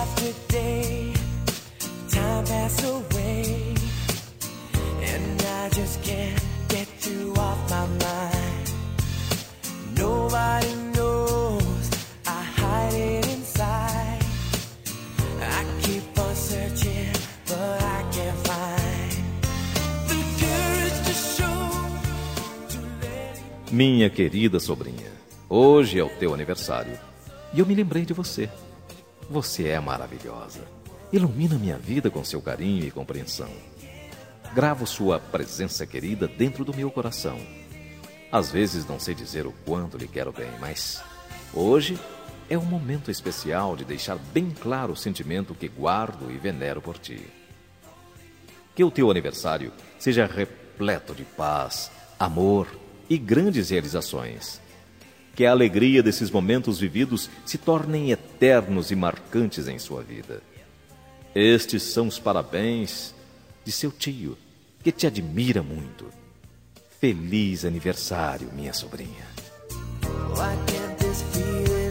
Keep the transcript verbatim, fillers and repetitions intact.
after day, time pass away, and I just can't get you off my mind. Nobody knows I hide it inside. I keep on searching, but I can't find the courage to show, to let it... Minha querida sobrinha, hoje é o teu aniversário e eu me lembrei de você. Você é maravilhosa. Ilumina minha vida com seu carinho e compreensão. Gravo sua presença querida dentro do meu coração. Às vezes não sei dizer o quanto lhe quero bem, mas hoje é um momento especial de deixar bem claro o sentimento que guardo e venero por ti. Que o teu aniversário seja repleto de paz, amor e grandes realizações. Que a alegria desses momentos vividos se tornem eternos e marcantes em sua vida. Estes são os parabéns de seu tio, que te admira muito. Feliz aniversário, minha sobrinha. Why can't this feeling